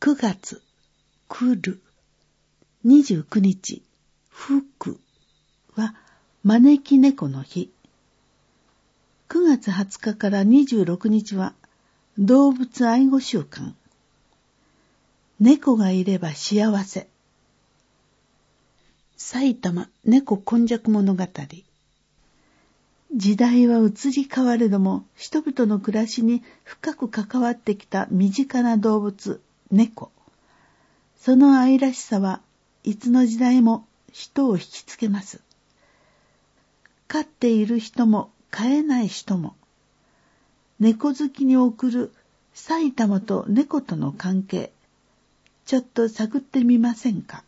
9月、来る。29日、吹くは招き猫の日。9月20日から26日は動物愛護週間。猫がいれば幸せ。埼玉猫今昔物語。時代は移り変われども、人々の暮らしに深く関わってきた身近な動物、猫。その愛らしさはいつの時代も人を引きつけます。飼っている人も飼えない人も、猫好きに送る埼玉と猫との関係、ちょっと探ってみませんか。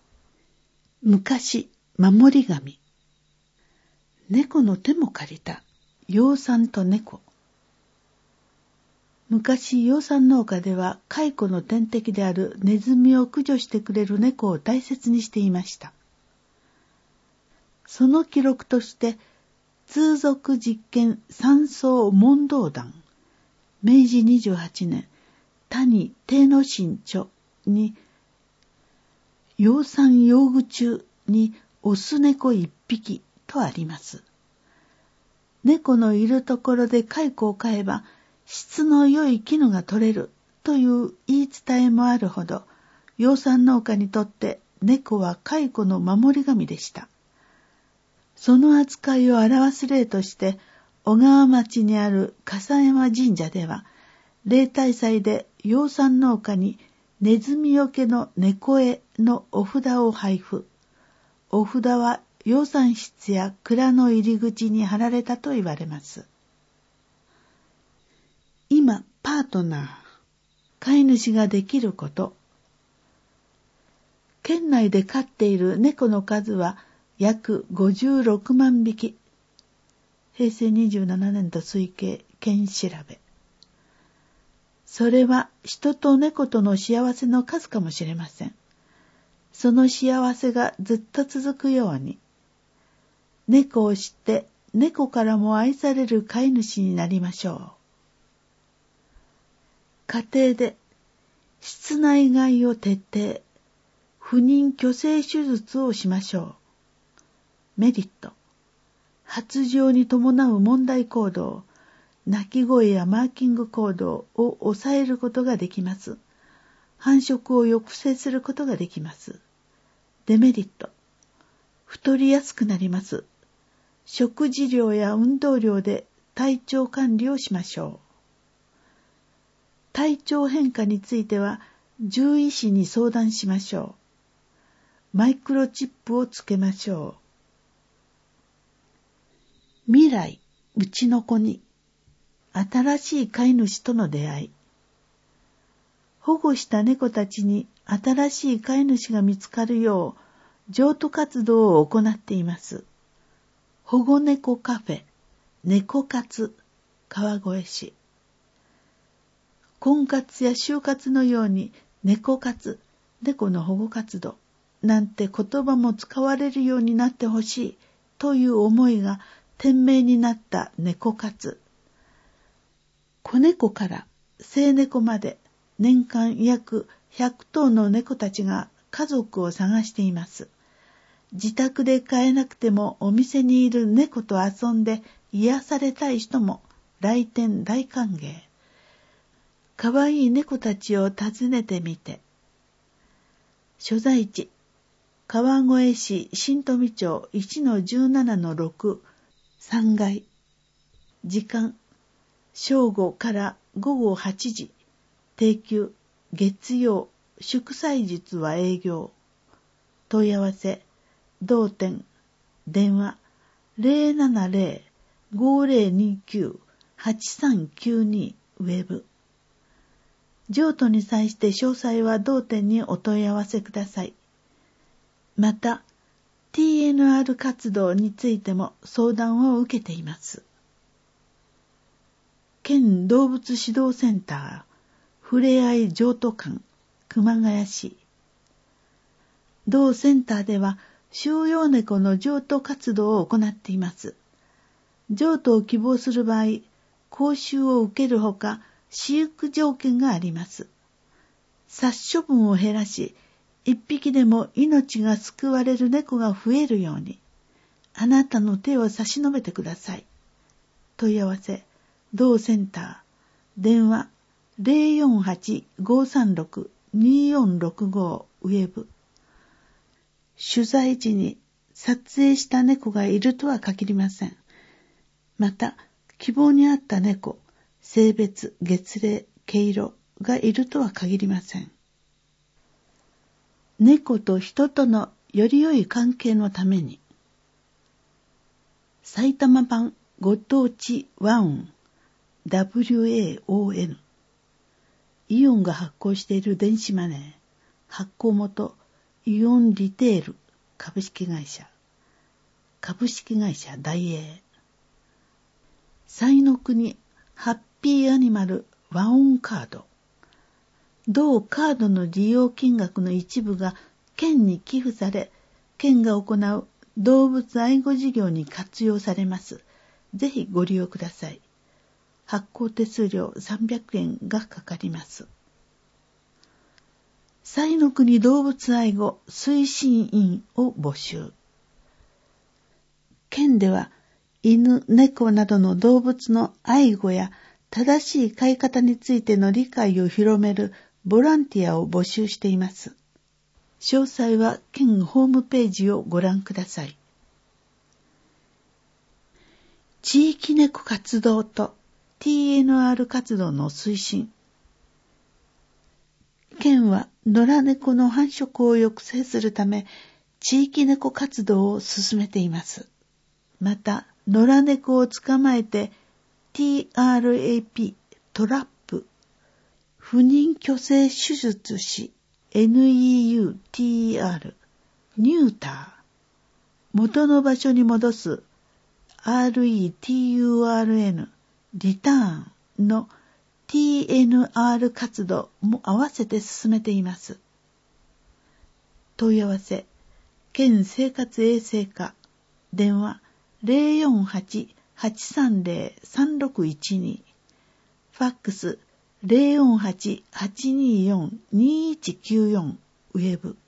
昔、守り神。猫の手も借りた養蚕と猫。昔、養蚕農家では蚕の天敵であるネズミを駆除してくれる猫を大切にしていました。その記録として、通俗実験山荘問答談、明治28年、谷貞之進著に、養蚕用具中にオス猫一匹とあります。猫のいるところで蚕を飼えば質の良い絹が取れるという言い伝えもあるほど、養蚕農家にとって猫は蚕の守り神でした。その扱いを表す例として、小川町にある笠山神社では、例大祭で養蚕農家にネズミよけの猫絵のお札を配布。お札は養蚕室や蔵の入り口に貼られたと言われます。今、パートナー、飼い主ができること。県内で飼っている猫の数は約56万匹。平成27年度推計県調べ。それは人と猫との幸せの数かもしれません。その幸せがずっと続くように、猫を知って猫からも愛される飼い主になりましょう。家庭で室内外を徹底、不妊去勢手術をしましょう。メリット。発情に伴う問題行動、鳴き声やマーキング行動を抑えることができます。繁殖を抑制することができます。デメリット。太りやすくなります。食事量や運動量で体調管理をしましょう。体調変化については獣医師に相談しましょう。マイクロチップをつけましょう。未来、うちの子に。新しい飼い主との出会い。保護した猫たちに新しい飼い主が見つかるよう譲渡活動を行っています。保護猫カフェ、猫活、川越市。婚活や就活のように猫活、猫の保護活動なんて言葉も使われるようになってほしいという思いが店名になった猫活。子猫から成猫まで年間約100頭の猫たちが家族を探しています。自宅で飼えなくてもお店にいる猫と遊んで癒されたい人も来店大歓迎。かわいい猫たちを訪ねてみて。所在地、川越市新富町 1-17-6 3階。時間、正午から午後8時。定休、月曜、祝祭日は営業。問い合わせ、同店、電話、070-5029-8392 ウェブ。譲渡に際して詳細は同店にお問い合わせください。また、TNR 活動についても相談を受けています。県動物指導センター、ふれあい譲渡館、熊谷市。同センターでは、収容猫の譲渡活動を行っています。譲渡を希望する場合、講習を受けるほか、飼育条件があります。 殺処分を減らし、一匹でも命が救われる猫が増えるように、あなたの手を差し伸べてください。問い合わせ、同センター、電話 048-536-2465 ウェブ。取材時に撮影した猫がいるとは限りません。また、希望に合った猫、性別、月齢、毛色がいるとは限りません。猫と人とのより良い関係のために、埼玉版ご当地ワウン WAON イオンが発行している電子マネー、発行元イオンリテール株式会社大英、彩の国ハッピーアニマルワオンカード。同カードの利用金額の一部が県に寄付され、県が行う動物愛護事業に活用されます。ぜひご利用ください。発行手数料300円がかかります。彩の国動物愛護推進員を募集。県では犬、猫などの動物の愛護や正しい飼い方についての理解を広めるボランティアを募集しています。詳細は県ホームページをご覧ください。地域猫活動と TNR 活動の推進。県は野良猫の繁殖を抑制するため、地域猫活動を進めています。また、野良猫を捕まえて TRAP トラップ、不妊去勢手術し NEUTER ニューター、元の場所に戻す RETURN リターンの TNR 活動も合わせて進めています。問い合わせ、県生活衛生課、電話 048-830-3612、ファックス 048-824-2194 ウェブ